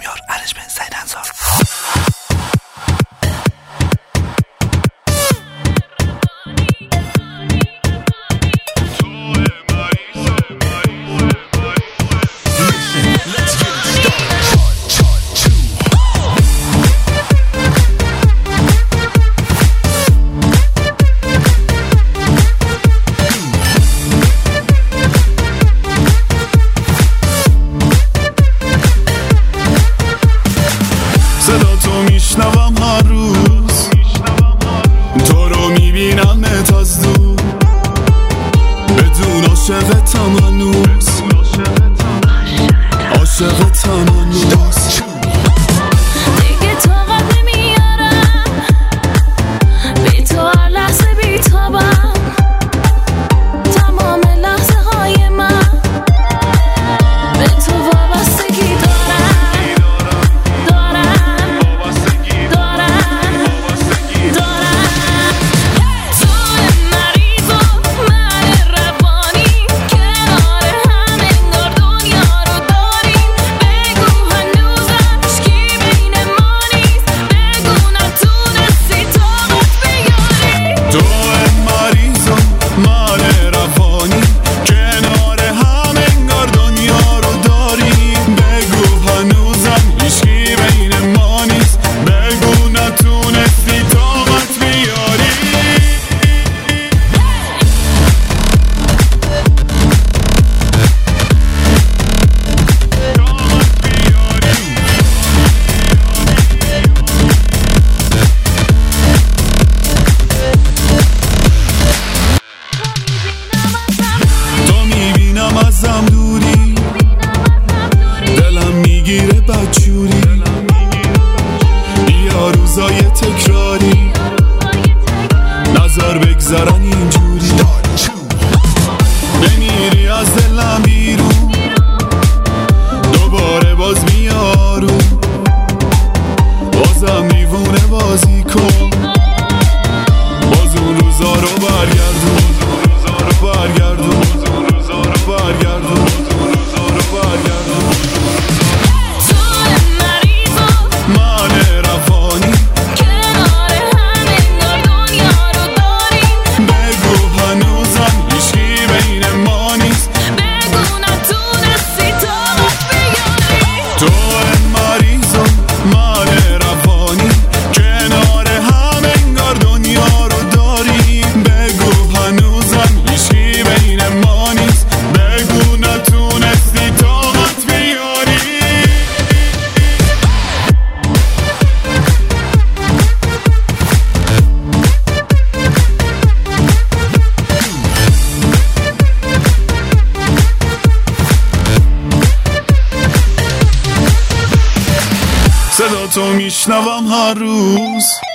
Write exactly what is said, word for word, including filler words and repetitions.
کامیار، ارجمند، سعید انصار. صدا تو میشنوم هر روز، تو رو میبینمت از دور، بدون عاشقتم هنوز، عاشقتم هنوز. دیگه طاقت نمیارم بی تو، هر لحظه بی تابم، تمام لحظه های من به تو وابستگی دارم، دارم دارم دارم. تو مریض و من روانی، کنار هم انگار دنیا رو داریم. بگو هنوزم هیچکی بین ما نیست، بگو نتونستی طاقت بیاری. تو مریضم من روانی، کنار هم انگار دنیا رو داریم. بگو هنوزم هیچکی بین ما نیست، بگو نتونستی طاقت بیاری. تو میبینم ازم دوری، دلم میگیره بدجوری، بیا روزای تکراری نظر بگذرن اینجوری. بمیری از دلم بیرون، دوباره باز میارون، بازم دیوونه بازی کن، باز اون روزا رو برگردون، برگردون روزا رو برگردون، روزا رو برگردون. تو مریض و من روانی، کنار هم انگار دنیا رو داریم. بگو هنوزم هیچکی بین ما نیست، بگو نتونستی طاقت بیاری. تو مریضم من روانی، کنار هم انگار دنیا رو داریم. بگو هنوزم هیچکی بین ما نیست، بگو نتونستی طاقت بیاری. صدا تو میشنوم هر روز،